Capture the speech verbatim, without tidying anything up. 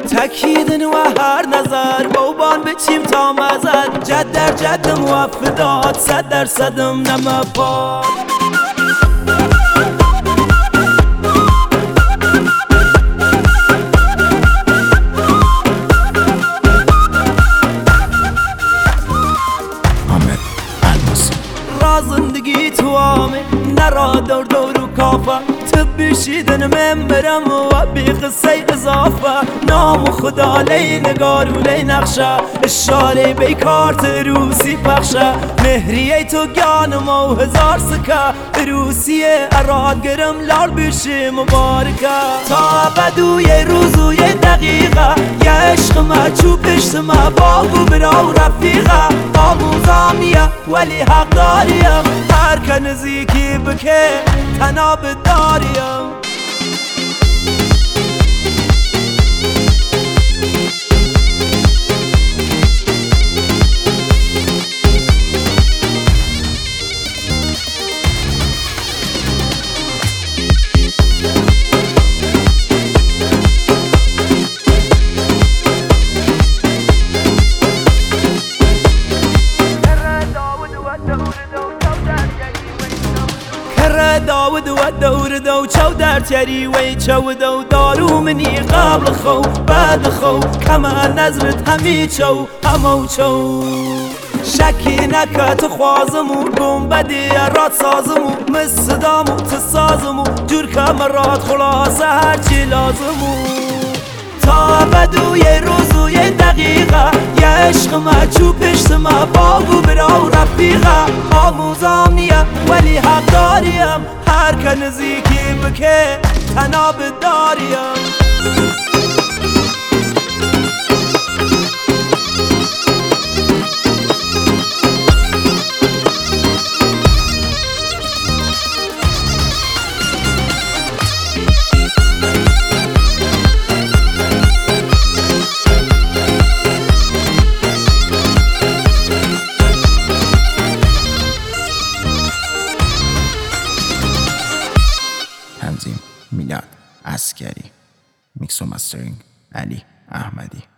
تکیدن و هر نظر بابان بچیم تا مزد جد در جد موفدات صد در صدم نمه پا زندگی تو آمه نرا دور دور و کافه تبشیدن من برم و بی قصه اضافه نام خدا لی نگار و لی نقشه اشاره بی کارت روسی پخشه مهریه تو گانم و هزار سکه روسیه اراد گرم لال بشه مبارکه تا بدوی روزوی دقیقه یه عشق ما چو پشت ما باگو برا و رفیقه آموزامیه ولی حق داریم هر که نزیکی بکه تناب داریم داود و دور دو چو در تیری وی چو دو دارو منی قبل خو بعد خو کما نظرت همی چو همو چو شکی نکه تو خوازمو گنبدی رات سازمو مصدامو تسازمو جور کمرات خلاصه هرچی لازمو تا بدوی روزوی دقیقه یه عشق ما چو پشت ما باگو برا و رفیقه آموزام نیه ولی حق داریم هر که نزیکی بکه تناب داریم تنظیم میلاد عسکری، میکس و مسترینگ علی احمدی.